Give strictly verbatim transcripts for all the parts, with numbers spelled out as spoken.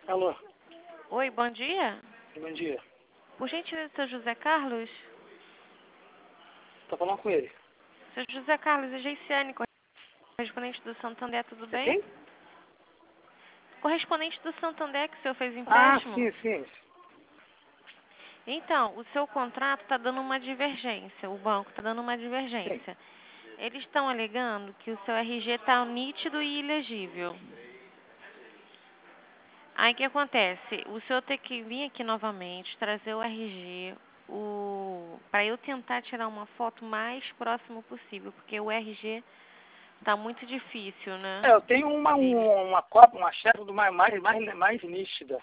Alô, Oi, bom dia. bom dia. Por gentileza, seu José Carlos? Tô falando com ele. Seu José Carlos, é Geiciane, correspondente do Santander, tudo É bem? quem? Correspondente do Santander, que o senhor fez Ah, empréstimo? sim, sim. Então, o seu contrato está dando uma divergência, o banco está dando uma Sim. divergência. Eles estão alegando que o seu R G está nítido e ilegível. Aí o que acontece? O senhor tem que vir aqui novamente, trazer o R G, o... para eu tentar tirar uma foto mais próximo possível, porque o R G está muito difícil, É, né? eu tenho uma, Dele. um, uma cópia, uma chefe do mais, mais, mais, mais nítida.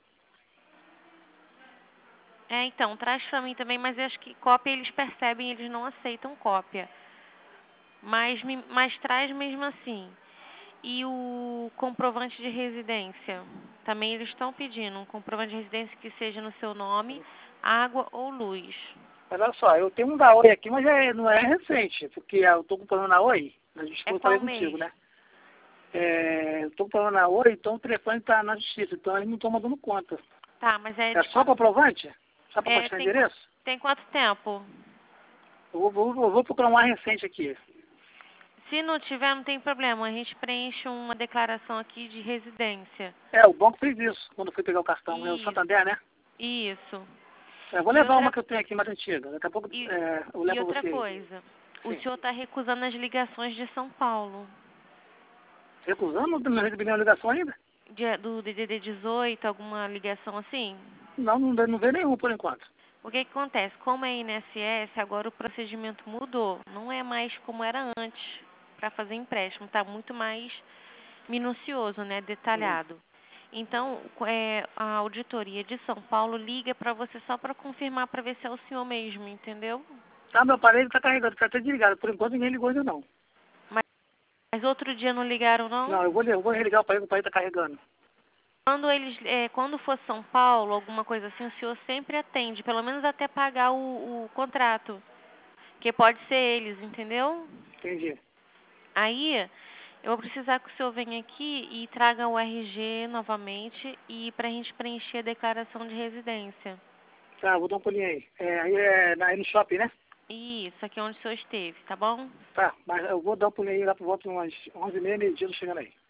É, então, traz pra mim também, mas eu acho que cópia eles percebem, eles não aceitam cópia. Mas, me- mas traz mesmo assim. E o comprovante de residência? Também eles estão pedindo um comprovante de residência que seja no seu nome, água ou luz. Mas olha só, eu tenho um da Oi aqui, mas é, não é recente, porque eu tô com problema na Oi, na justiça, É eu falei qual contigo, mês? né? É, eu tô com problema na Oi, então o telefone tá na justiça, então eles não estão mandando conta. Tá, mas é É de só quanto, comprovante? Só para é, continuar o tem, qua- endereço? tem quanto tempo? Eu vou, vou, vou vou procurar um mais recente aqui. Se não tiver, não tem problema. A gente preenche uma declaração aqui de residência. É, o banco fez isso quando eu fui pegar o cartão, é o Isso, Santander, né? isso. Eu vou E levar uma outra que eu tenho aqui mais antiga. Daqui a pouco E, é, eu e levo outra você aí. coisa, o Sim. senhor está recusando as ligações de São Paulo, Recusando? Não recebi nenhuma ligação ainda? de- do D D D dezoito, alguma ligação assim? Não, não, deu- não veio nenhum por enquanto. O que, que acontece? Como é I N S S, agora o procedimento mudou. Não é mais como era antes para fazer empréstimo. Está muito mais minucioso, né? Hum. Detalhado. Então, é, a auditoria de São Paulo liga para você só para confirmar, para ver se é o senhor mesmo, entendeu? Tá, meu aparelho tá carregando, tá até desligado. Por enquanto ninguém ligou ainda não. Mas, mas outro dia não ligaram, Não, não? eu vou, eu vou religar o aparelho, o aparelho tá carregando. Quando eles, é, quando for São Paulo, alguma coisa assim, o senhor sempre atende, pelo menos até pagar o, o contrato, que pode ser eles, entendeu? Entendi. Aí, eu vou precisar que o senhor venha aqui e traga o R G novamente e para a gente preencher a declaração de residência. Tá, vou dar um pulinho aí. É, aí é na, aí no shopping, né? Isso, aqui é onde o senhor esteve, tá bom? Tá, mas eu vou dar um pulinho aí lá por volta de umas onze e meia, meio-dia, tô chegando aí.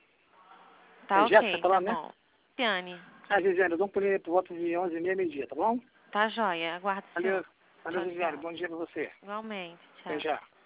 É Tá Jéssica ok, tá falando, né? bom. Tiane, Ah, Viviane, eu dou um pulinho aí por volta de onze e meia, meio-dia, tá bom? tá joia, aguardo o senhor. Valeu. Valeu, Tchau, Viviane. tchau. Bom dia pra você. Igualmente, Até tchau. já.